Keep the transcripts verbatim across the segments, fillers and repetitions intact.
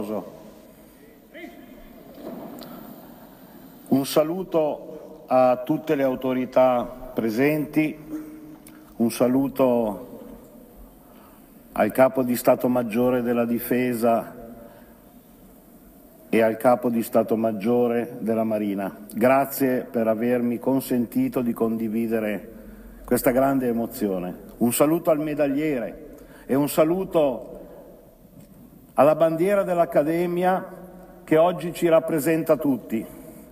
Un saluto a tutte le autorità presenti, un saluto al Capo di Stato Maggiore della Difesa e al Capo di Stato Maggiore della Marina. Grazie per avermi consentito di condividere questa grande emozione. Un saluto al medagliere e un saluto alla bandiera dell'Accademia che oggi ci rappresenta tutti.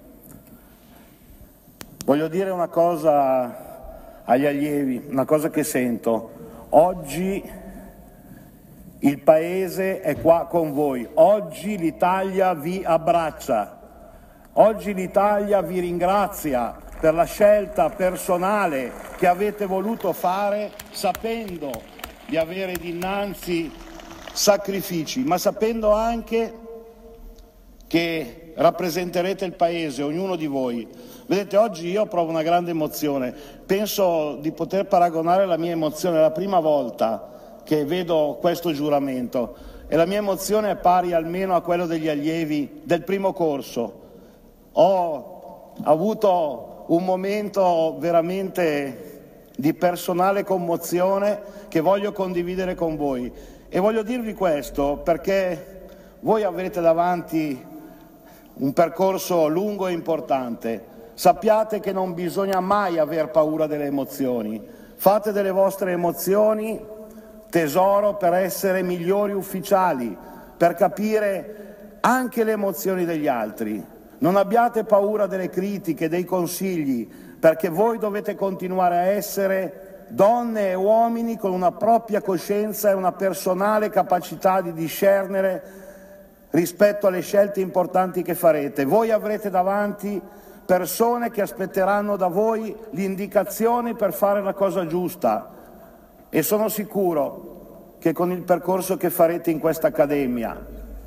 Voglio dire una cosa agli allievi, una cosa che sento. Oggi il Paese è qua con voi, oggi l'Italia vi abbraccia, oggi l'Italia vi ringrazia per la scelta personale che avete voluto fare sapendo di avere dinanzi sacrifici, ma sapendo anche che rappresenterete il Paese, ognuno di voi. Vedete, oggi io provo una grande emozione, penso di poter paragonare la mia emozione, è la prima volta che vedo questo giuramento e la mia emozione è pari almeno a quello degli allievi del primo corso. Ho avuto un momento veramente di personale commozione che voglio condividere con voi e voglio dirvi questo perché voi avrete davanti un percorso lungo e importante. Sappiate che non bisogna mai aver paura delle emozioni, fate delle vostre emozioni tesoro per essere migliori ufficiali, per capire anche le emozioni degli altri. Non abbiate paura delle critiche, dei consigli, perché voi dovete continuare a essere donne e uomini con una propria coscienza e una personale capacità di discernere rispetto alle scelte importanti che farete. Voi avrete davanti persone che aspetteranno da voi le indicazioni per fare la cosa giusta e sono sicuro che con il percorso che farete in questa accademia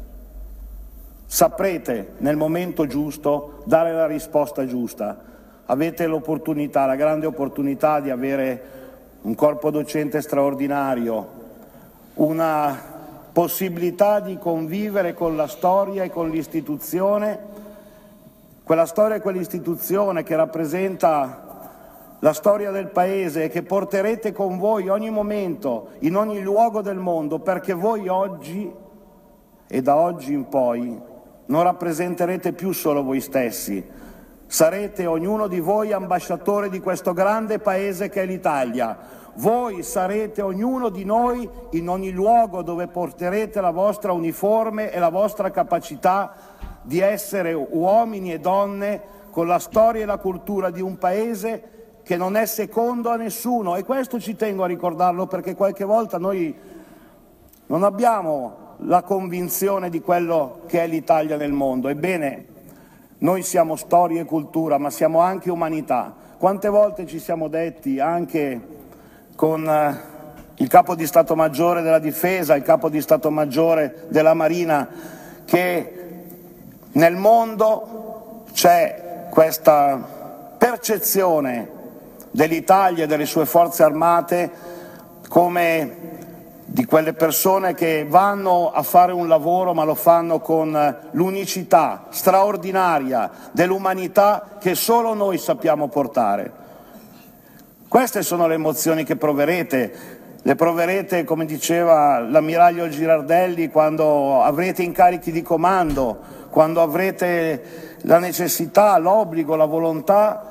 saprete nel momento giusto dare la risposta giusta. Avete l'opportunità, la grande opportunità di avere un corpo docente straordinario, una possibilità di convivere con la storia e con l'istituzione, quella storia e quell'istituzione che rappresenta la storia del Paese e che porterete con voi ogni momento, in ogni luogo del mondo, perché voi oggi e da oggi in poi non rappresenterete più solo voi stessi, sarete ognuno di voi ambasciatore di questo grande Paese che è l'Italia. Voi sarete ognuno di noi in ogni luogo dove porterete la vostra uniforme e la vostra capacità di essere uomini e donne con la storia e la cultura di un Paese che non è secondo a nessuno, e questo ci tengo a ricordarlo perché qualche volta noi non abbiamo la convinzione di quello che è l'Italia nel mondo. Ebbene, noi siamo storia e cultura, ma siamo anche umanità. Quante volte ci siamo detti anche con eh, il Capo di Stato Maggiore della Difesa, il Capo di Stato Maggiore della Marina, che nel mondo c'è questa percezione dell'Italia e delle sue forze armate come di quelle persone che vanno a fare un lavoro ma lo fanno con l'unicità straordinaria dell'umanità che solo noi sappiamo portare. Queste sono le emozioni che proverete, le proverete, come diceva l'ammiraglio Girardelli, quando avrete incarichi di comando, quando avrete la necessità, l'obbligo, la volontà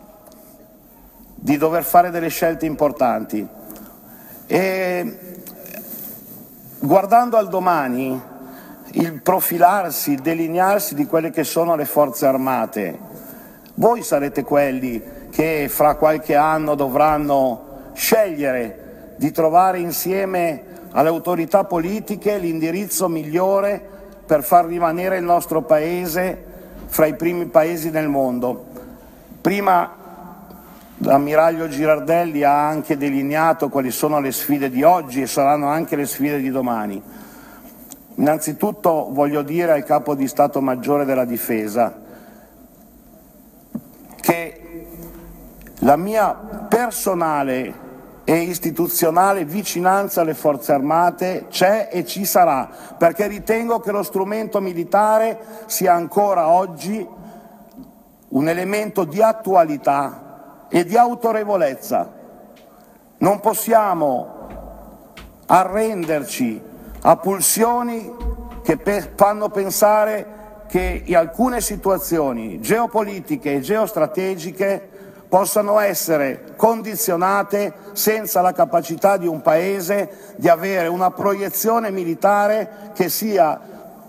di dover fare delle scelte importanti. E guardando al domani, il profilarsi, il delinearsi di quelle che sono le forze armate, voi sarete quelli che fra qualche anno dovranno scegliere di trovare insieme alle autorità politiche l'indirizzo migliore per far rimanere il nostro Paese fra i primi paesi nel mondo. Prima l'ammiraglio Girardelli ha anche delineato quali sono le sfide di oggi e saranno anche le sfide di domani. Innanzitutto voglio dire al Capo di Stato Maggiore della Difesa che la mia personale e istituzionale vicinanza alle Forze Armate c'è e ci sarà, perché ritengo che lo strumento militare sia ancora oggi un elemento di attualità e di autorevolezza. Non possiamo arrenderci a pulsioni che pe- fanno pensare che in alcune situazioni geopolitiche e geostrategiche possano essere condizionate senza la capacità di un Paese di avere una proiezione militare che sia,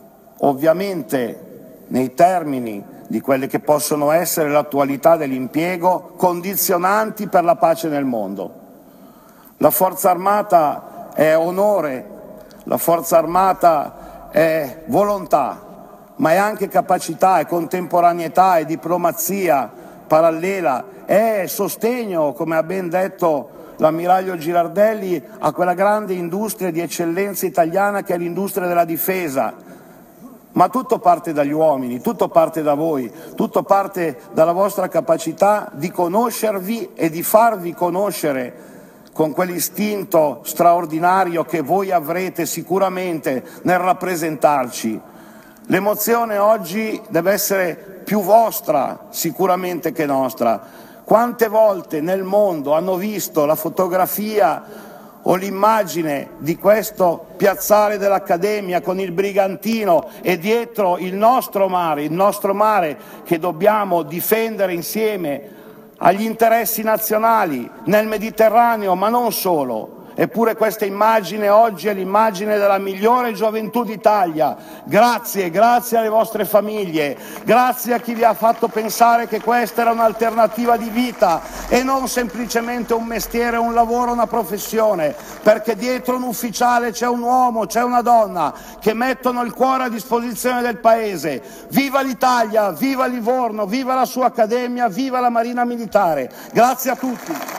ovviamente nei termini di quelle che possono essere l'attualità dell'impiego, condizionanti per la pace nel mondo. La Forza Armata è onore, la Forza Armata è volontà, ma è anche capacità, è contemporaneità, è diplomazia parallela, è sostegno, come ha ben detto l'ammiraglio Girardelli, a quella grande industria di eccellenza italiana che è l'industria della difesa. Ma tutto parte dagli uomini, tutto parte da voi, tutto parte dalla vostra capacità di conoscervi e di farvi conoscere con quell'istinto straordinario che voi avrete sicuramente nel rappresentarci. L'emozione oggi deve essere più vostra sicuramente che nostra. Quante volte nel mondo hanno visto la fotografia o l'immagine di questo piazzale dell'Accademia con il brigantino e dietro il nostro mare, il nostro mare che dobbiamo difendere insieme agli interessi nazionali nel Mediterraneo, ma non solo. Eppure questa immagine oggi è l'immagine della migliore gioventù d'Italia. Grazie, grazie alle vostre famiglie, grazie a chi vi ha fatto pensare che questa era un'alternativa di vita e non semplicemente un mestiere, un lavoro, una professione, perché dietro un ufficiale c'è un uomo, c'è una donna che mettono il cuore a disposizione del Paese. Viva l'Italia, viva Livorno, viva la sua Accademia, viva la Marina Militare. Grazie a tutti.